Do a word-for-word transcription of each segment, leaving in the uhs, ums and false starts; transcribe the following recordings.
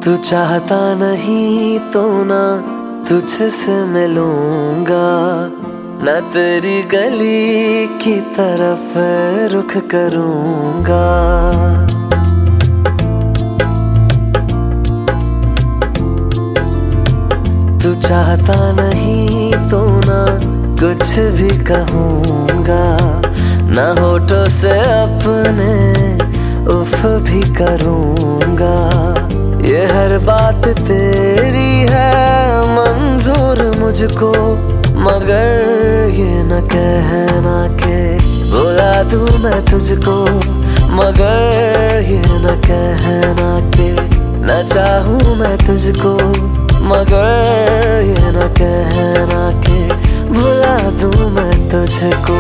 तू चाहता नहीं तो ना तुझसे मिलूंगा, ना तेरी गली की तरफ रुख करूंगा। तू चाहता नहीं तो ना कुछ भी कहूंगा, ना होठों से अपने उफ भी करूंगा। ये हर बात तेरी है मंजूर मुझको, मगर ये न कहना के बुला दूं मैं तुझको, मगर ये न कहना के न चाहूं मैं तुझको, मगर ये न कहना के भुला दूं मैं तुझको।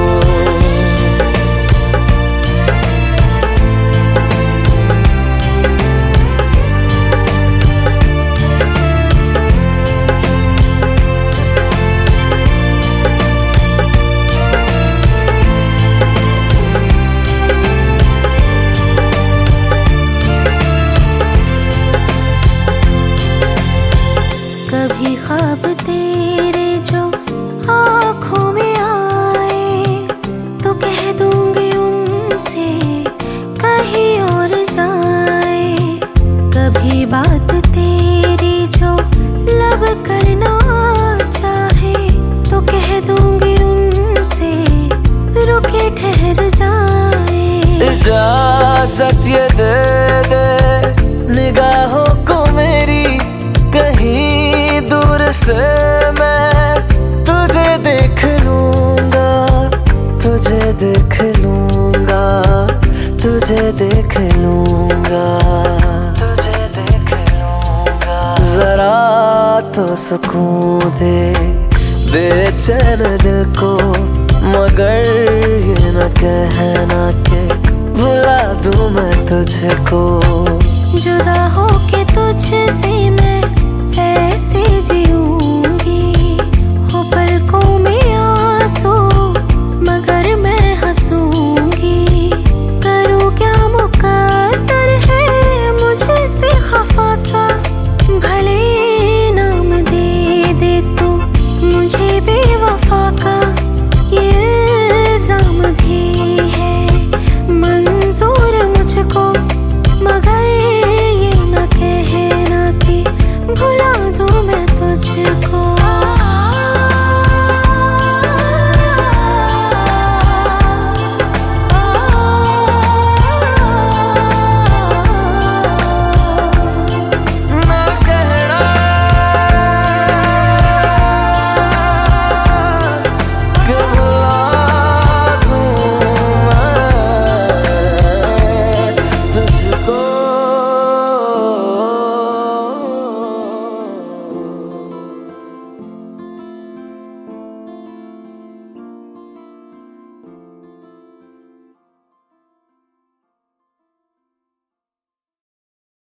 कभी ख्वाब तेरे जो आँखों में आए तो कह दूंगी उनसे कहीं और जाए। कभी बात तेरी जो लब करना चाहे तो कह दूंगी उनसे रुके ठहर जाए। इजाज़त ये दे दे निगाहों को मेरी, कहीं दूर से मैं तुझे देख लूंगा, तुझे देख लूंगा, तुझे देख लूंगा, तुझे देख लूंगा। जरा तो सुकून दे बेचैन दिल को, मगर ये न कहना के भुला दूं मैं तुझको। जुदा हो के तुझसे मैं